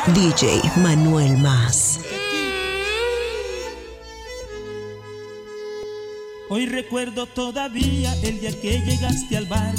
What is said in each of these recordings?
DJ Manuel Más. Hoy recuerdo todavía el día que llegaste al barrio,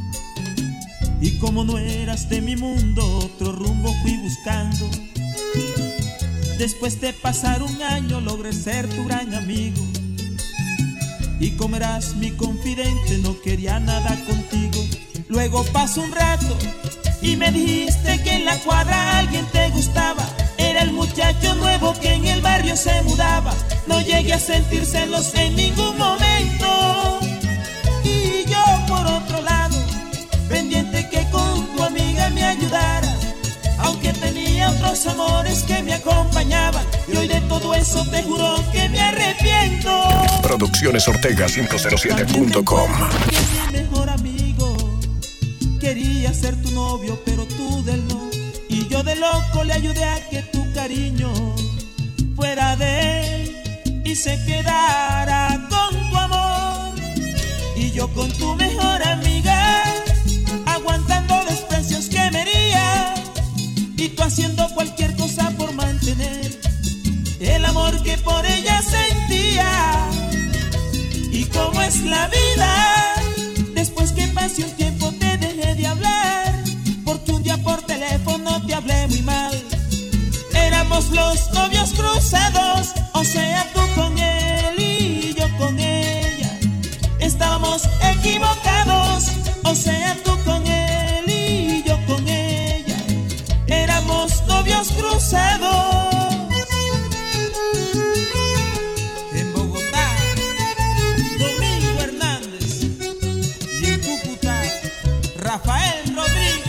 y como no eras de mi mundo, otro rumbo fui buscando. Después de pasar un año logré ser tu gran amigo, y como eras mi confidente no quería nada contigo. Luego pasó un rato y me dijiste que en la cuadra alguien te gustaba. Era el muchacho nuevo que en el barrio se mudaba. No llegué a sentir celos en ningún momento, y yo por otro lado, pendiente que con tu amiga me ayudara, aunque tenía otros amores que me acompañaban. Y hoy de todo eso te juro que me arrepiento. Producciones Ortega 507.com. Mi mejor amigo quería ser tu novio, pero tú del no. Y yo de loco le ayudé a que tu cariño fuera de él y se quedara con tu amor. Y yo con tu mejor amiga aguantando desprecios que me hería, y tú haciendo cualquier cosa por mantener el amor que por ella sentía. Y cómo es la vida, después que pase un tiempo te dejé de hablar, porque un día por teléfono te hablé muy mal. Éramos los novios cruzados, o sea tú con él y yo con ella. Estábamos equivocados, o sea tú con él y yo con ella. Éramos novios cruzados. En Bogotá, Domingo Hernández, y en Cúcuta, Rafael Rodríguez.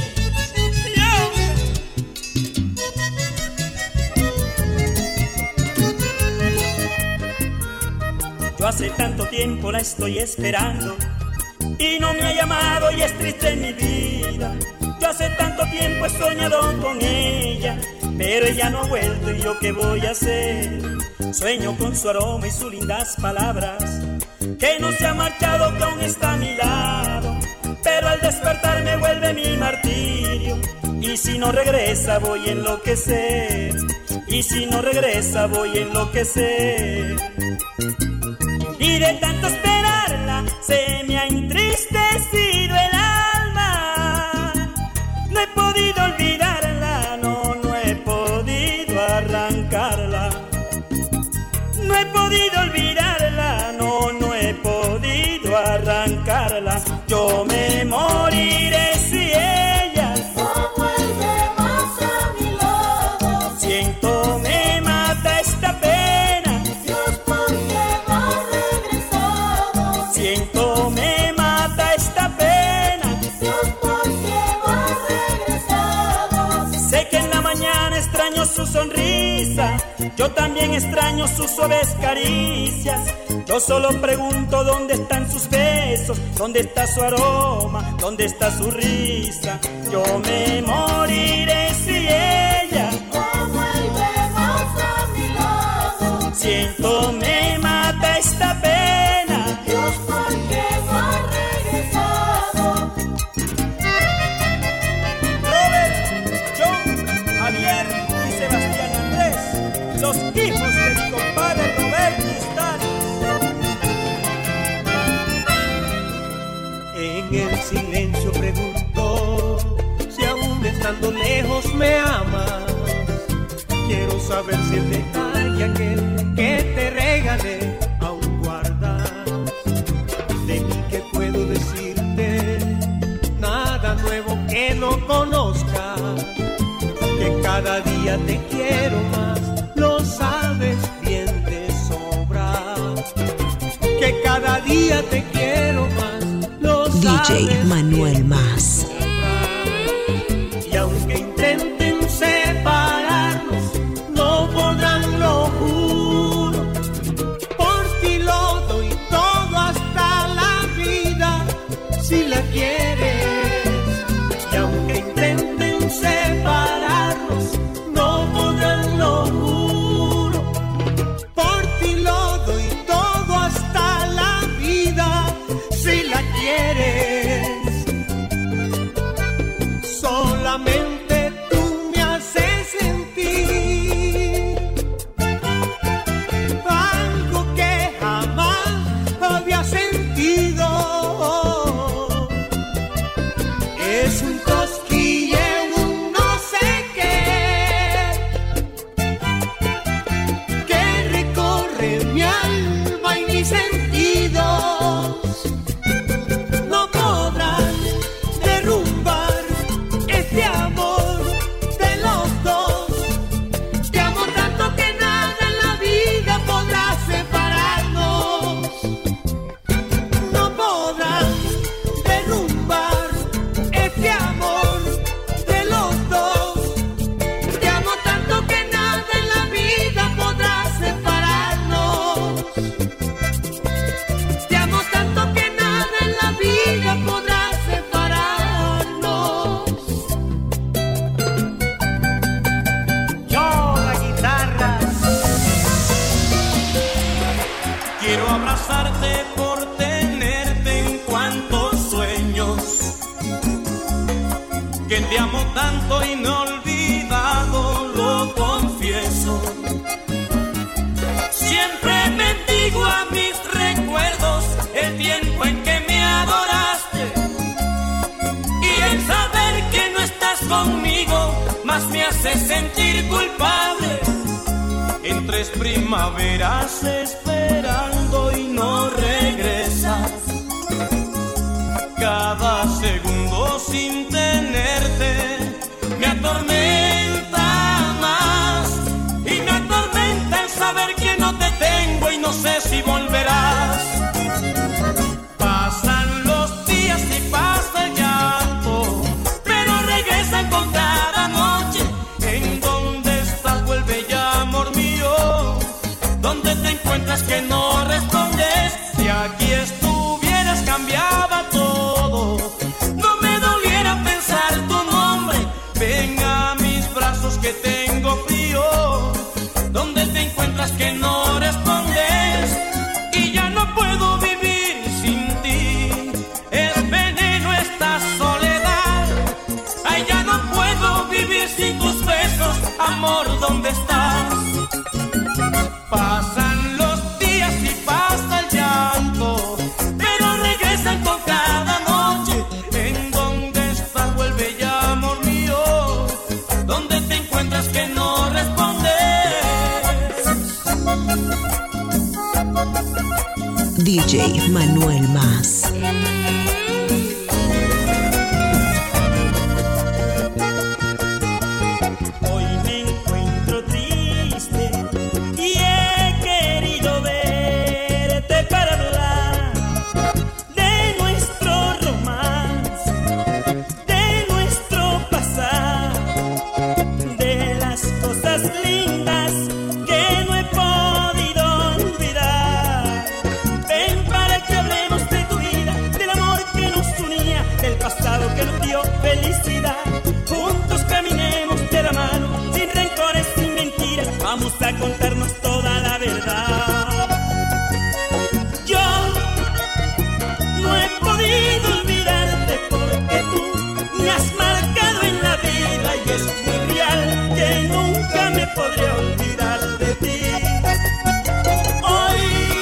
Yo hace tanto tiempo la estoy esperando y no me ha llamado y es triste en mi vida. Yo hace tanto tiempo he soñado con ella, pero ella no ha vuelto y yo qué voy a hacer. Sueño con su aroma y sus lindas palabras, que no se ha marchado, que aún está a mi lado, pero al despertar me vuelve mi martirio. Y si no regresa voy a enloquecer, y si no regresa voy a enloquecer. Y de tanto esperarla se me ha entristecido el alma. No he podido olvidarla, no he podido arrancarla. No he podido olvidarla, no he podido arrancarla. Yo me moriré si ella no vuelve más a mi lado. Siento me mata esta pena. Dios, ¿por qué no has regresado? Siento me mata esta pena. Dios, ¿por qué no has regresado? Sé que en la mañana extraño su sonrisa, yo también extraño sus suaves caricias. Yo solo pregunto dónde están sus besos, dónde está su aroma, dónde está su risa. Yo me moriré si ella no vuelve más a mi lado. Siento me mata esta pena. Dios, ¿por qué no has regresado? Robert, John, Javier y Sebastián Andrés, los hijos de mi compadre Roberto Stanley. En el silencio pregunto si aún estando lejos me amas. Quiero saber si el detalle aquel que te regalé aún guardas. De mí que puedo decirte nada nuevo que no conozcas, que cada día te quiero más, lo sabes bien de sobra. Que cada día te quiero más, DJ Manuel Más. Y aunque intenten separarnos, no podrán, lo juro. Por ti lo doy todo hasta la vida, si la quieres. Y aunque intenten separarnos, no podrán, lo juro. Por ti lo doy todo hasta la vida, si la quieres. es un cosquille, un no sé qué, que recorre mi alma y mis sentidos. No podrán derrumbar este amor de los dos. Te amo tanto que nada en la vida podrá separarnos. No podrán derrumbar este amor de los dos. Te amo tanto que nada en la vida podrá separarnos. Te amo tanto que nada en la vida podrá separarnos. Yo, la guitarra. Quiero abrazarte por tenerte en cuantos sueños, que te amo tanto y no he olvidado, lo confieso. Siempre bendigo a mis recuerdos el tiempo en que me adoraste, y el saber que no estás conmigo más me hace sentir culpable. En 3 primaveras esperando y no regresas, cada segundo sin tenerte me atormenta más, y me atormenta el saber que no te tengo y no sé si volverás. Pasan los días y pasa el llanto, pero regresan con cada noche. ¿En dónde estás? Vuelve ya, amor mío. ¿Dónde te encuentras que no respondes? Si aquí estuvieras cambiaba todo, no me doliera pensar tu nombre. Ven a mis brazos que tengo frío. ¿Dónde te encuentras que no respondes? Y ya no puedo vivir sin ti. Es veneno esta soledad. Ay, ya no puedo vivir sin tus besos. Amor, ¿dónde estás? Pasan los días y pasa el llanto, pero regresan con cada noche. ¿En dónde estás? Vuelve ya, amor mío. ¿Dónde te encuentras que no respondes? DJ Manuel Más. Hoy me encuentro triste y he querido verte para hablar de nuestro romance, de nuestro pasado, de las cosas lindas que no he podido olvidar. Ven para que hablemos de tu vida, del amor que nos unía, del pasado que nos dio felicidad. Juntos caminemos de la mano, sin rencores, sin mentiras, vamos a contarnos toda la verdad. Yo no he podido olvidarte porque tú me has marcado en la vida, y es muy real que nunca me podré olvidar de ti. Hoy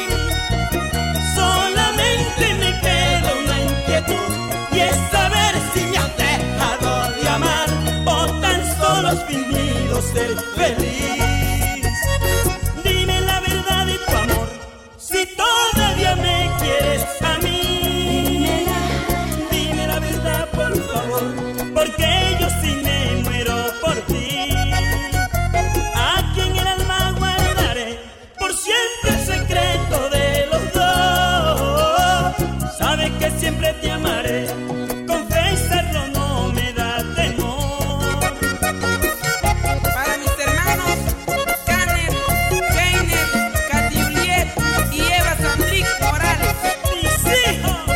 solamente me queda una inquietud, y es saber si me has dejado de amar o tan solo has fingido ser feliz. Dime la verdad de tu amor, si todavía me quieres a mí. Dime la verdad, por favor, porque yo sí me muero por ti. Aquí en el alma guardaré por siempre el secreto de los dos. Sabes que siempre te amaré, confesarlo no me da temor. Para mis hermanos Caner, Jainer, Katy Juliet y Eva Sandrick Morales. Mis hijos.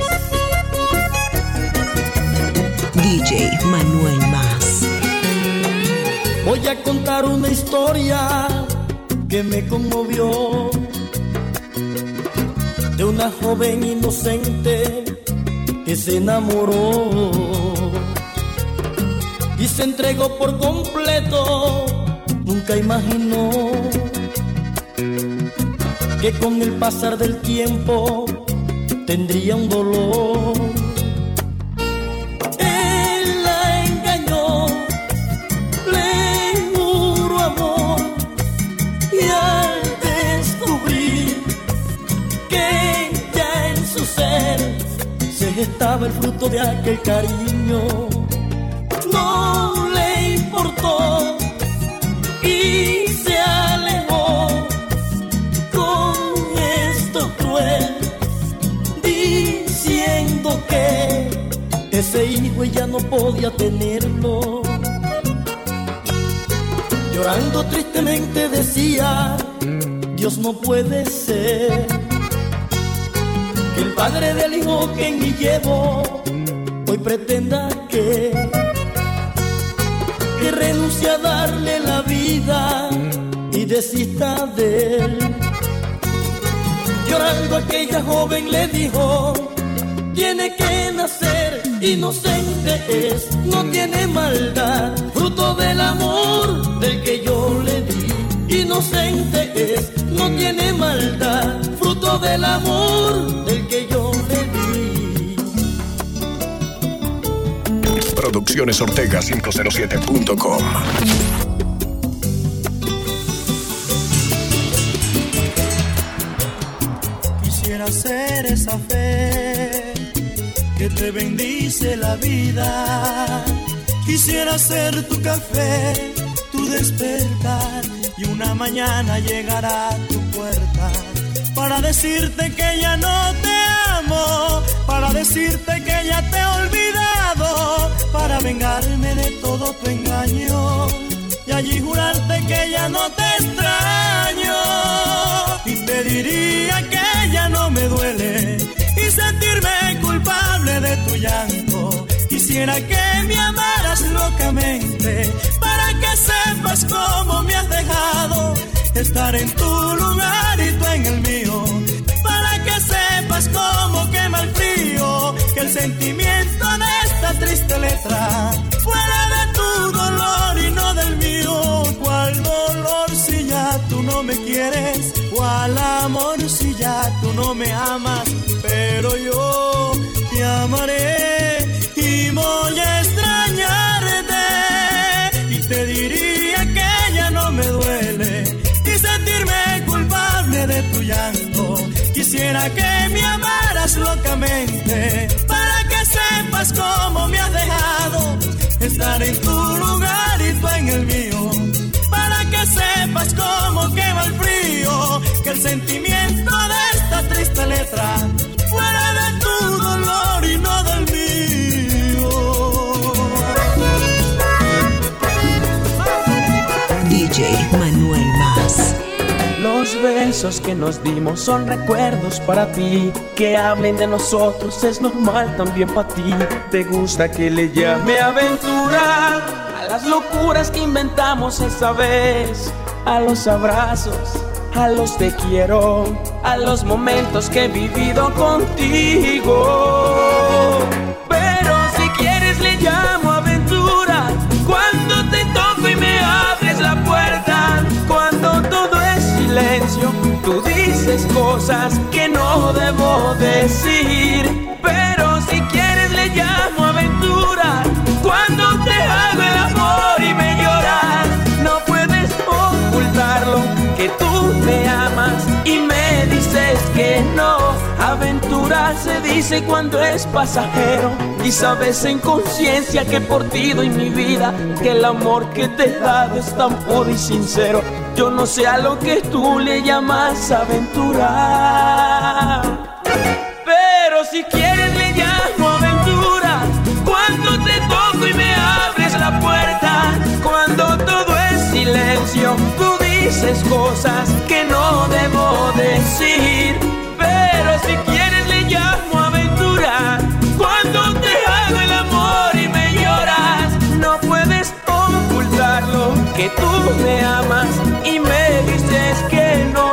DJ Manuel Más. Voy a contar una historia que me conmovió, de una joven inocente que se enamoró y se entregó por completo. Nunca imaginó que con el pasar del tiempo tendría un dolor. El dónde estaba el fruto de aquel cariño. No le importó y se alejó con gesto cruel, diciendo que ese hijo ella no podía tenerlo. Llorando tristemente decía: Dios no puede ser que el padre del hijo que en mí llevo hoy pretenda que renuncie a darle la vida y desista de él. Llorando aquella joven le dijo: tiene que nacer, inocente es, no tiene maldad, fruto del amor del que yo le di. Inocente es, no tiene maldad, fruto del amor del que yo le di. Producciones Ortega 507.com. Quisiera ser esa fe que te bendice la vida. Quisiera ser tu café, tu despertar, y una mañana llegará a tu puerta para decirte que ya no te amo, para decirte que ya te he olvidado, para vengarme de todo tu engaño y allí jurarte que ya no te extraño. Y te diría que ya no me duele y sentirme culpable de tu llanto. Quisiera que me amaras locamente para que sepas cómo me has dejado, estar en tu lugar y tú en el mío, para que sepas cómo quema el frío, que el sentimiento de esta triste letra fuera de tu dolor y no del mío. ¿Cuál dolor si ya tú no me quieres? ¿Cuál amor si ya tú no me amas? Pero yo te amaré y voy a extrañarte, y te diría que ya no me duele y sentirme culpable de tu llanto. Quisiera que me amaras locamente para que sepas cómo me has dejado, estar en tu lugar y tú en el mío, para que sepas cómo quema el frío, que el sentimiento de esta triste letra fuera de tu dolor y no del mío. DJ Manuel Más. Los besos que nos dimos son recuerdos para ti. Que hablen de nosotros es normal también para ti. Te gusta que le llame aventura a las locuras que inventamos esa vez, a los abrazos, a los te quiero, a los momentos que he vivido contigo. Pero si quieres le llamo aventura cuando te toco y me abres la puerta, cuando todo es silencio, tú dices cosas que no debo decir. Pero si quieres le llamo aventura cuando te hago el amor y me lloras, no puedes ocultarlo, que tú me amas y me dices que no. Aventura se dice cuando es pasajero y sabes en conciencia que por ti doy mi vida, que el amor que te he dado es tan puro y sincero. Yo no sé a lo que tú le llamas aventura, pero si quieres le llamo aventura cuando te toco y me abres la puerta, cuando todo es silencio, tú dices cosas que no debo decir. Pero si quieres le llamo aventura cuando te hago el amor y me lloras, no puedes ocultarlo, que tú me amas y me dices que no.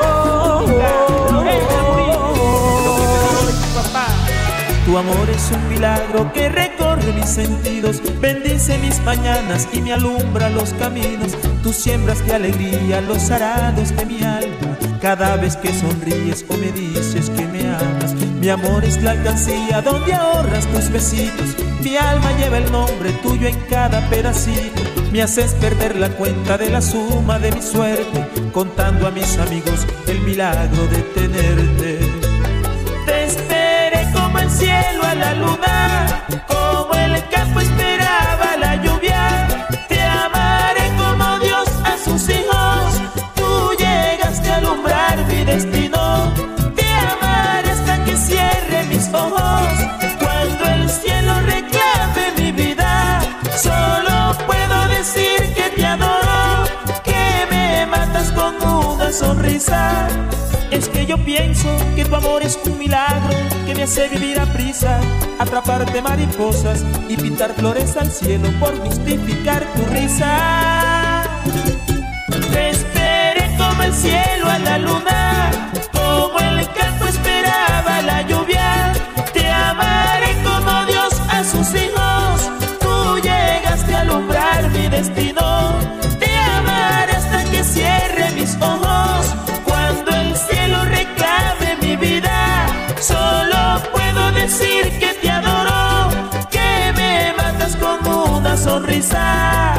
Tu amor es un milagro que recorre mis sentidos, bendice mis mañanas y me alumbra los caminos. Tú siembras de alegría los arados de mi alma, cada vez que sonríes o me dices que me amas. Mi amor es la alcancía donde ahorras tus besitos, mi alma lleva el nombre tuyo en cada pedacito. Me haces perder la cuenta de la suma de mi suerte, contando a mis amigos el milagro de tenerte. Te esperé como el el cielo a la luna, como el campo esperaba la lluvia. Te amaré como Dios a sus hijos, tú llegaste a alumbrar mi destino. Te amaré hasta que cierre mis ojos, cuando el cielo reclame mi vida. Solo puedo decir que te adoro, que me matas con una sonrisa. Es que yo pienso que tu amor es un milagro que me hace vivir a prisa, atraparte mariposas y pintar flores al cielo por justificar tu risa. Te esperé como el cielo a la luna, como el campo esperaba la lluvia. Te amaré como Dios a sus hijos, tú llegaste a alumbrar mi destino. Te amaré hasta que cierre mis ojos, cuando el cielo reclame mi vida. Solo puedo decir que te adoro, que me matas con una sonrisa.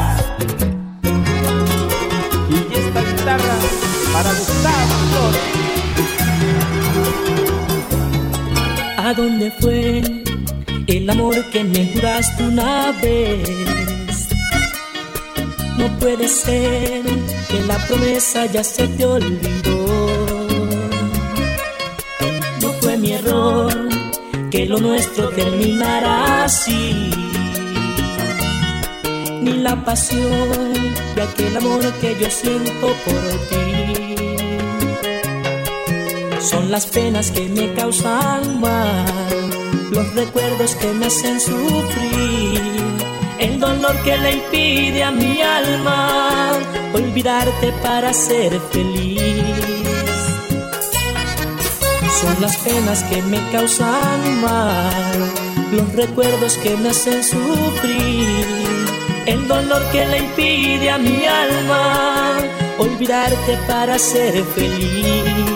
Y esta guitarra para Gustavo Flores. ¿A dónde fue el amor que me juraste una vez? No puede ser que la promesa ya se te olvidó. No fue mi error que lo nuestro terminara así, ni la pasión de aquel amor que yo siento por ti. Son las penas que me causan mal, los recuerdos que me hacen sufrir, el dolor que le impide a mi alma olvidarte para ser feliz. Son las penas que me causan mal, los recuerdos que me hacen sufrir, el dolor que le impide a mi alma olvidarte para ser feliz.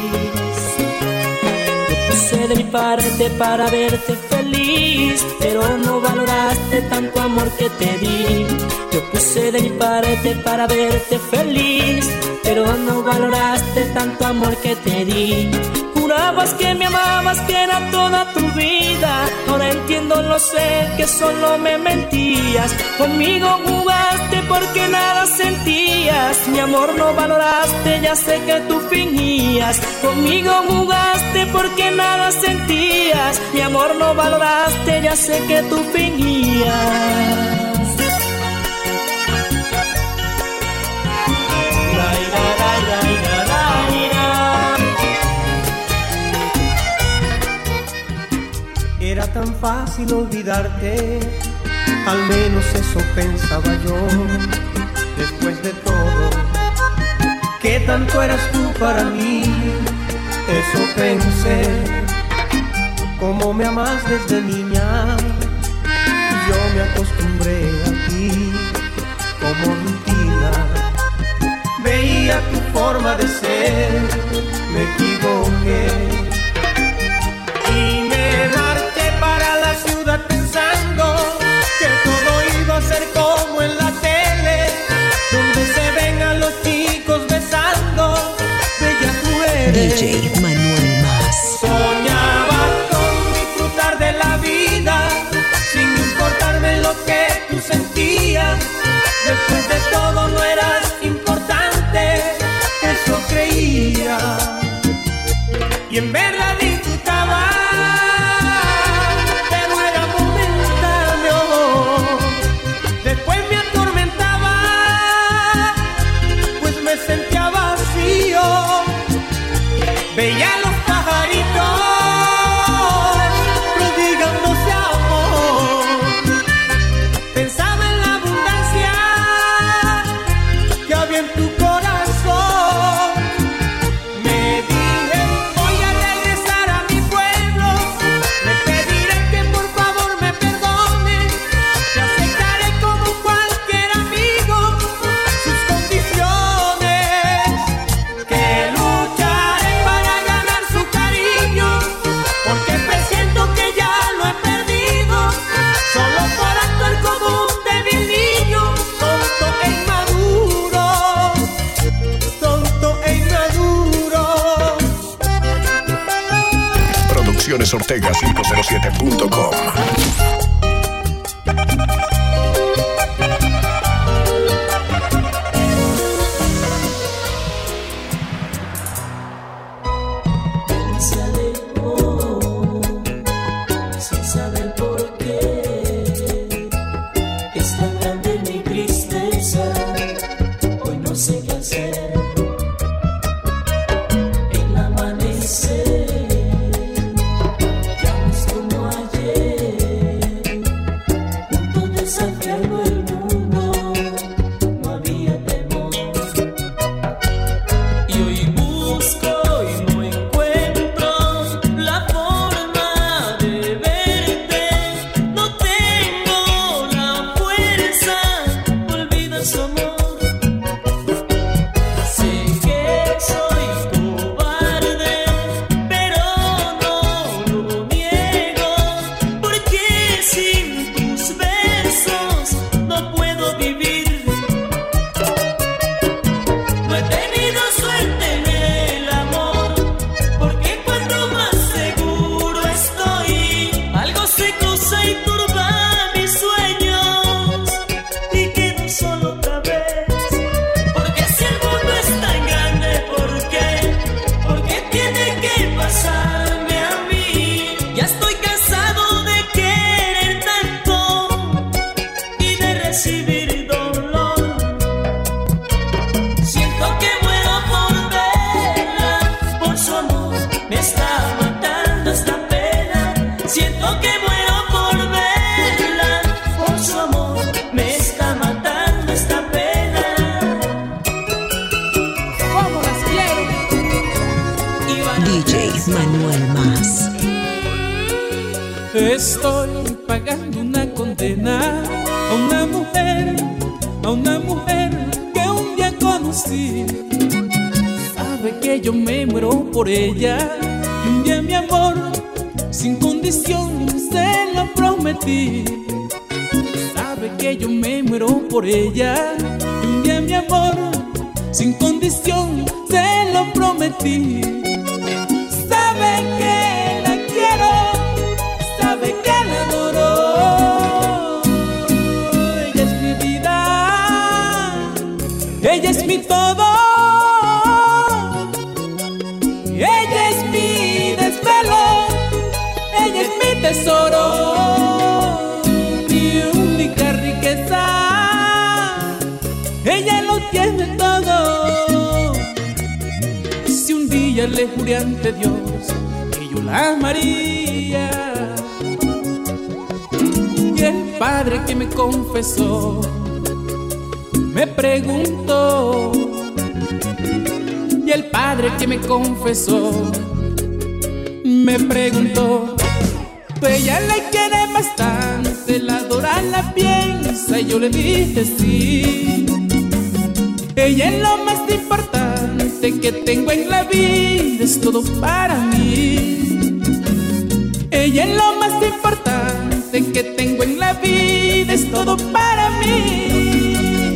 Puse de mi parte para verte feliz, pero no valoraste tanto amor que te di. Yo puse de mi parte para verte feliz, pero no valoraste tanto amor que te di. Jurabas que me amabas, que era toda tu vida. Ahora entiendo, lo sé, que solo me mentías. Conmigo jugaste porque nada sentías. Mi amor no valoraste, ya sé que tú fingías. Conmigo jugaste porque nada sentías. Mi amor no valoraste, ya sé que tú fingías. Era tan fácil olvidarte, al menos eso pensaba yo. Después de todo, ¿qué tanto eras tú para mí? Eso pensé. Como me amas desde niña, yo me acostumbré a ti como rutina. Veía tu forma de ser, me equivoqué. Para la ciudad pensando que todo iba a ser como en la tele, donde se ven a los chicos besando bellas mujeres. DJ Manuel Más. Soñaba con disfrutar de la vida sin importarme lo que tú sentías. Después de todo no eras importante, eso creía. Y en verdad disfrutaba. Veía a los pajaritos prodigándose amor. Pensaba en la abundancia que había en tu corazón. Me dije, voy a regresar. Ortega507.com. Estoy pagando una condena a una mujer que un día conocí. Sabe que yo me muero por ella y un día mi amor sin condición se lo prometí. Sabe que yo me muero por ella y un día mi amor sin condición se lo prometí. Sabe que la quiero, sabe que la adoro. Ella es mi vida, ella es mi todo. Ella es mi desvelo, ella es mi tesoro, mi única riqueza. Ella lo tiene todo. Si un día le juré ante Dios que yo la amaría, y el padre que me confesó me preguntó, y el padre que me confesó me preguntó, ella le quiere bastante, la adora, la piensa, y yo le dije sí. Ella es lo más importante que tengo en la vida, es todo para mí. Ella es lo más importante que tengo en la vida, es todo para mí.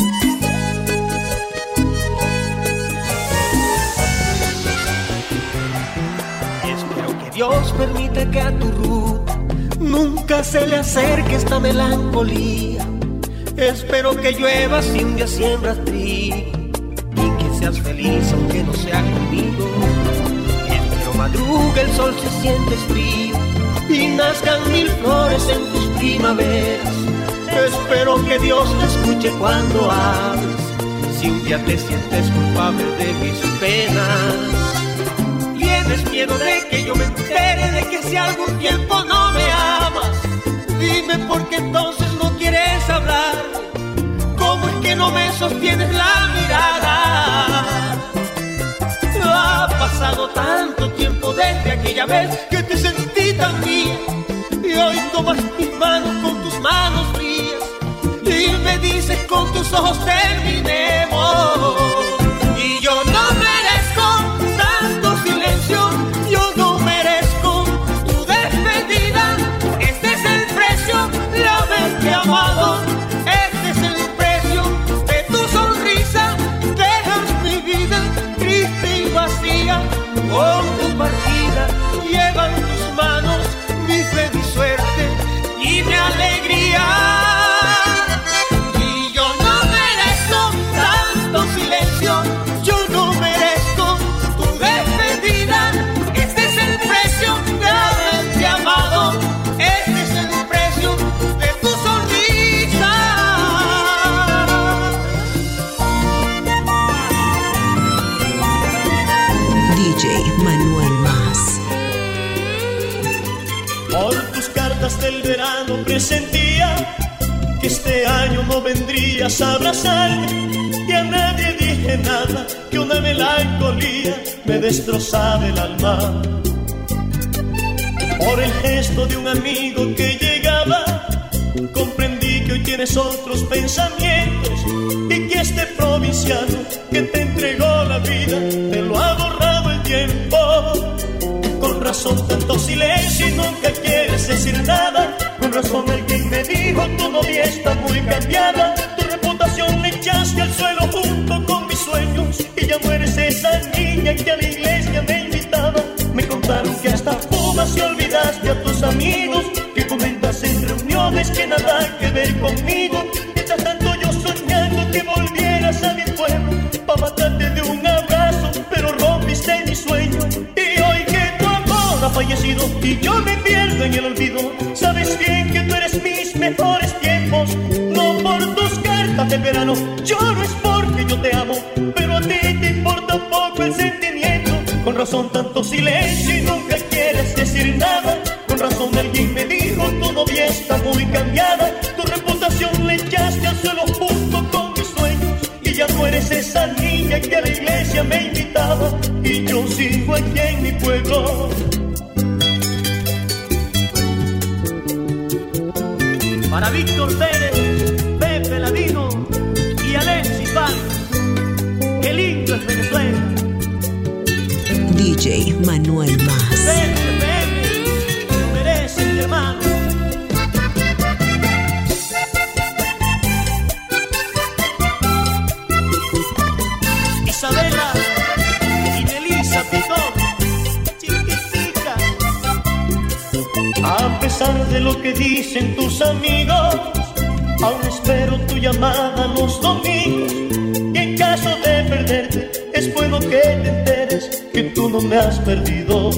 Y espero que Dios permita que a tu Ruth nunca se le acerque esta melancolía. Espero que llueva si un día siembras trigo y que seas feliz aunque no sea conmigo. Espero madrugue el sol se siente frío y nazcan mil flores en tus primaveras. Espero que Dios te escuche cuando hables si un día te sientes culpable de mis penas. Tienes miedo de que yo me entere de que si algún tiempo no me amas. Dime por qué entonces no quieres hablar. ¿Cómo es que no me sostienes la mirada? Ha pasado tanto tiempo desde aquella vez que te sentí tan mía, y hoy tomas mis manos con tus manos frías y me dices con tus ojos terminemos. Y yo no merezco tanto silencio, yo no merezco tu despedida. Este es el precio de haberte amado, este es el precio de tu sonrisa. Dejas mi vida triste y vacía con tu partida, llevan tus manos querías abrazarme y a nadie dije nada, que una melancolía me destrozaba el alma. Por el gesto de un amigo que llegaba, comprendí que hoy tienes otros pensamientos y que este provinciano que te entregó la vida te lo ha borrado el tiempo. Con razón tanto silencio y nunca quieres decir nada. Con razón alguien me dijo tu novia está muy cambiada. Tu reputación le echaste al suelo junto con mis sueños y ya no eres esa niña que a la iglesia me invitaba. Me contaron que hasta fumas y olvidaste a tus amigos, que comentas en reuniones que nada que ver conmigo. Mientras tanto yo soñando que volvieras a mi pueblo pa' matarte de un abrazo, pero rompiste mi sueño. Y hoy que tu amor ha fallecido y yo me pierdo en el olvido, sabes bien que tú eres mis mejores tiempos. No por tus cartas de verano, lloro es porque yo te amo, pero a ti te importa poco el sentimiento. Con razón tanto silencio y nunca quieres decir nada. Con razón alguien me dijo tu novia está muy cambiada. Tu reputación le echaste al suelo junto con mis sueños y ya no eres esa niña que a la iglesia me invitaba. Y yo sigo aquí en mi pueblo. Para Víctor Pérez, Pepe Ladino y Alexis Vargas, qué lindo es Venezuela. DJ Manuel Más. Pepe, lo mereces, mi hermano. Isabela y Melissa Pitón, chiquitita. A pesar de lo que dicen tus amigos, aún espero tu llamada los domingos. Y en caso de perderte, es bueno que te enteres que tú no me has perdido.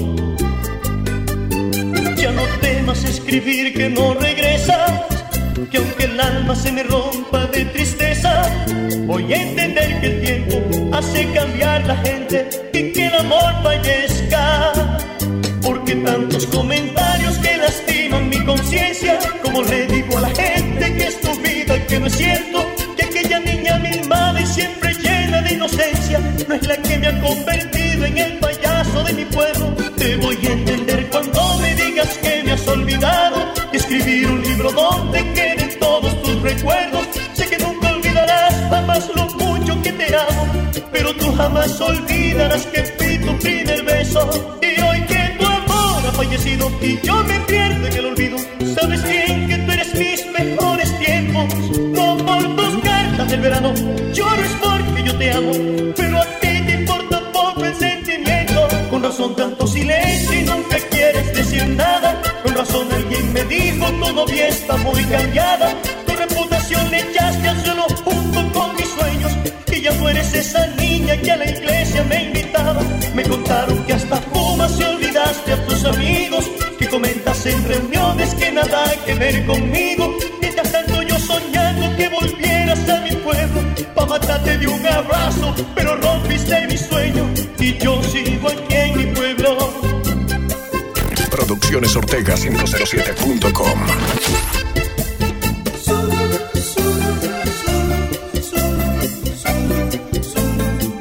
Ya no temas escribir que no regresas, que aunque el alma se me rompa de tristeza, voy a entender que el tiempo hace cambiar la gente y que el amor fallezca. Porque tantos comentarios que lastiman mi conciencia, como le digo a la gente que es tu vida y que no es cierto, que aquella niña mimada y siempre llena de inocencia no es la que me ha convertido en el payaso de mi pueblo. Te voy a entender cuando me digas que me has olvidado, que escribir un libro donde queden todos tus recuerdos. Sé que nunca olvidarás jamás lo mucho que te amo, pero tú jamás olvidarás que fui tu primer beso. Y hoy que tu amor ha fallecido y yo me pierdo en el olvido, sabes bien que tú eres mis mejores tiempos. No por tus cartas del verano, lloro es porque yo te amo, pero a ti te importa poco el sentimiento. Con razón tanto silencio y nunca quieres decir nada. Con razón alguien me dijo tu novia está muy cambiada. Tu reputación le echaste al suelo junto con mis sueños y ya no eres esa niña que a la iglesia me invitaba. Me contaron que hasta fumas y olvidaste a tus amigos, que comentas en reuniones que nada que ver conmigo. Mientras tanto yo soñando que volvieras a mi pueblo pa' matarte de un abrazo, pero rompiste mi sueño y yo sigo aquí en mi pueblo. Producciones Ortega 507.com.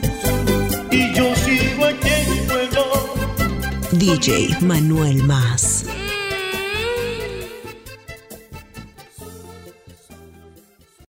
Y yo sigo aquí en mi pueblo. DJ Manuel Más.